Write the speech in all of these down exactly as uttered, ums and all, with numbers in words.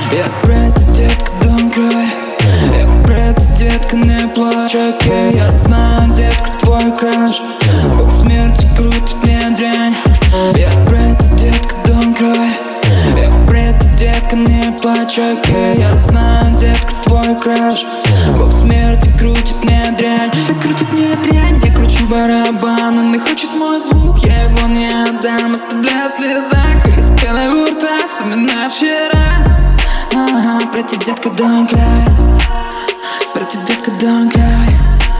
Я про это, детка, don't cry. Я про это, детка, не плачь. Окей, я знаю, детка, твой краш. Бог смерти крутит мне дрянь. Я про это, детка, don't cry. Я про это, детка, не плачь. Окей, я знаю, детка, твой краш. Бог смерти крутит мне дрянь. Да крутит мне дрянь. Я кручу барабан, он не хочет мой звук. Я его не отдам, оставляю в слезах. Или с пеной у рта, вспоминаю вчера. Ага, про тебя, детка, don't cry. Про тебя, детка, don't cry.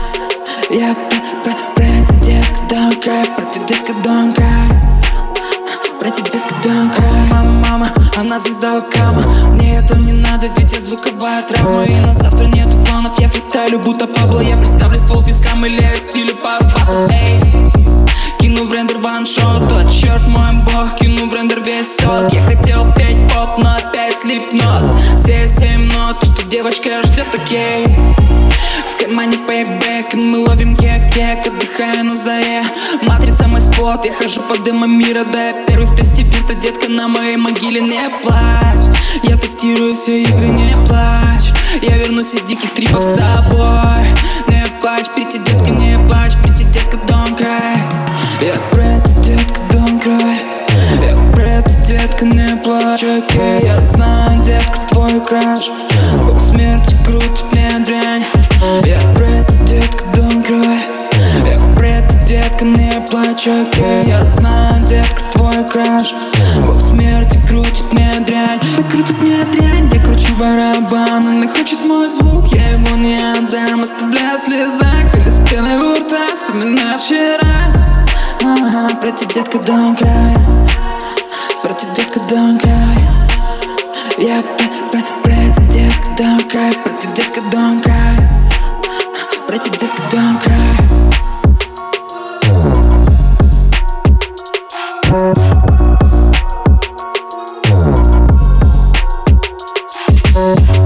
Я про, про, про тебя, детка, don't cry. Про тебя, детка, don't cry. Про тебя, детка, don't cry. Мама, мама, она звезда вебкама. Мне это не надо, ведь я звуковая травма. И на завтра нету планов, я фристайлю, будто Пабло. Я представлю ствол вискам или я силю пару батлов. Эй, кину в рендер ваншот. О, черт мой бог, кину в рендер весь сот. Я хотел петь поп, но опять слипнот. Все семь нот, что девочка ждет, окей. В кармане пейбэк, и мы ловим кек-кек. Отдыхаю на заре, матрица мой спот. Я хожу по дымам мира, да я первый в тесте бирта. Детка, на моей могиле не плачь. Я тестирую все игры, не плачь. Я вернусь из диких трипов с собой. Не плачь, прийти, детка, не плачь. Прийти, детка, don't cry. Я про это, детка, don't cry. Я про это, детка, не плачь. Окей, я знаю, детка, твой краш. Бог смерти крутит мне дрянь. Я про это, детка, don't cry. Я про это, детка, не плачь. Окей, я знаю, детка, твой краш. Бог смерти крутит мне дрянь. Да крутит мне дрянь. Я кручу барабан, он не хочет мой звук. Я его не отдам, оставляю в слезах. Или с пеной у рта, вспоминаю вчера. Ага, про тебя, детка, don't cry. Про тебя, детка, don't cry. Я про, про, про это, детка, don't cry. Про тебя, детка, don't cry. Про тебя, детка, don't cry.